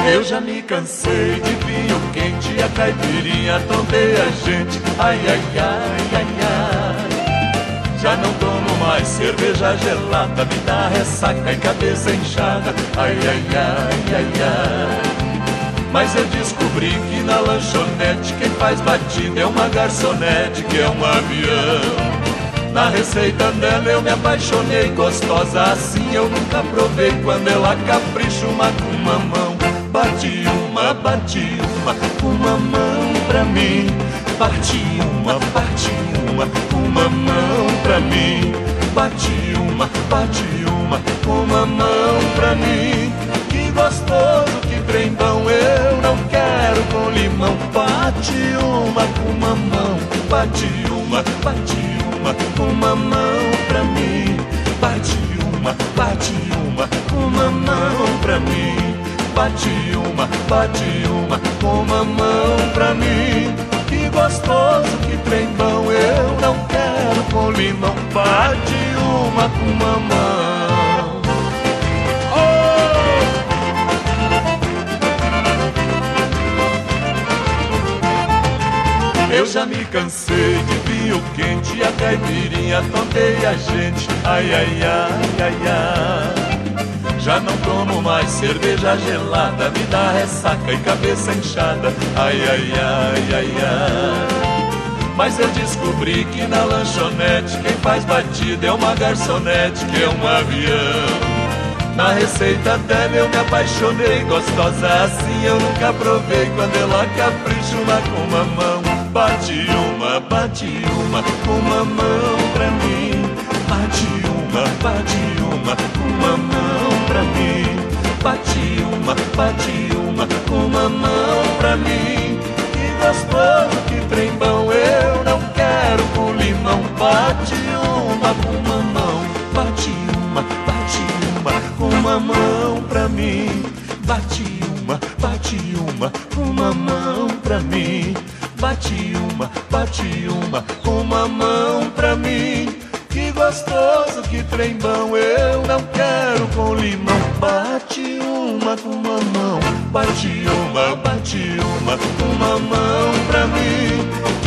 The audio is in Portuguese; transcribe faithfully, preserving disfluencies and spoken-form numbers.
Eu já me cansei de vinho quente e a caipirinha tonteia a gente. Ai, ai, ai, ai, ai. Já não tomo mais cerveja gelada, me dá ressaca e cabeça inchada. Ai, ai, ai, ai, ai. Mas eu descobri que na lanchonete quem faz batida é uma garçonete, que é um avião. Na receita dela eu me apaixonei, gostosa assim eu nunca provei. Quando ela capricha uma com mamão, bate uma, bate uma, uma mão pra mim. Bate uma, bate uma, uma mão pra mim. Bate uma, bate uma, uma mão pra mim. Que gostoso, que trem bom, eu não quero com limão. Bate uma com mamão, bate uma, bate uma, uma mão pra mim. Bate uma, bate uma, uma mão pra mim. Bate uma, bate uma, uma mão pra mim. Que gostoso, que trem bom, eu não quero com limão. Bate uma com mamão. Oh! Eu já me cansei de vinho quente e a caipirinha tonteia a gente. Ai, ai, ai, ai, ai. Já não tomo mais cerveja gelada, me dá ressaca e cabeça inchada. Ai, ai, ai, ai, ai. Mas eu descobri que na lanchonete quem faz batida é uma garçonete, que é um avião. Na receita dela eu me apaixonei, gostosa assim eu nunca provei. Quando ela capricha uma com mamão, bate uma, bate uma, uma mão pra mim. Bate uma, bate uma, uma mão pra mim. Bate uma, bate uma, uma mão pra mim. Que gostoso, que trem bom, eu não quero com limão. Bate uma com mamão, bate uma, bate uma, uma mão pra mim. Bate uma, bate uma, uma mão pra mim. Bate uma, bate uma, uma mão pra mim. Que gostoso, que trem bom, eu não quero com limão. Bate uma com mamão, bate uma, bate uma, uma mão pra mim.